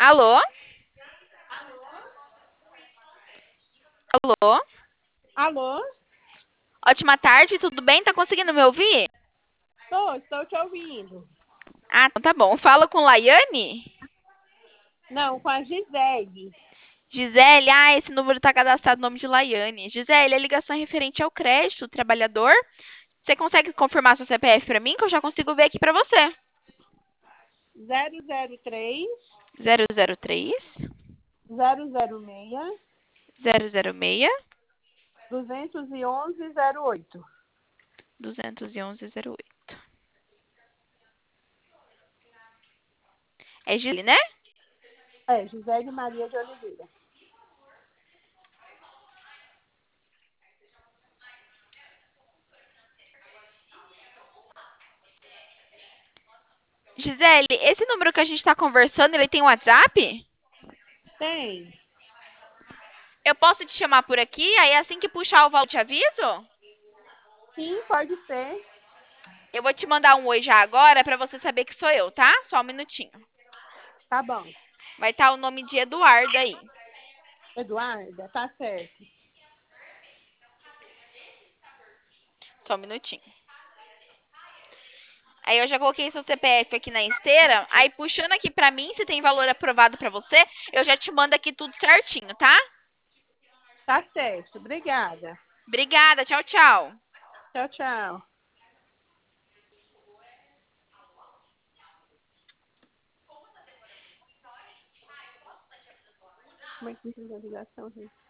Alô? Alô? Alô? Ótima tarde, tudo bem? Tá conseguindo me ouvir? Estou te ouvindo. Ah, então tá bom. Fala com Laiane? Não, com a Gisele. Gisele, esse número tá cadastrado no nome de Laiane. Gisele, a ligação é referente ao crédito do trabalhador. Você consegue confirmar seu CPF pra mim, que eu já consigo ver aqui pra você? 003 003 006 006 211 08. 211 08. É Gisele, né? É, Gisele Maria de Oliveira. Gisele, esse número que a gente tá conversando, ele tem WhatsApp? Tem? Eu posso te chamar por aqui, aí assim que puxar o valor, eu te aviso? Sim, pode ser. Eu vou te mandar um oi já agora pra você saber que sou eu, tá? Só um minutinho. Tá bom. Vai estar o nome de Eduardo aí. Eduarda, tá certo. Só um minutinho. Aí eu já coloquei seu CPF aqui na esteira. Aí puxando aqui pra mim, se tem valor aprovado pra você, eu já te mando aqui tudo certinho, tá? Tá certo. Obrigada. Obrigada, tchau, tchau. Tchau, tchau. Como é que fica a ligação, gente?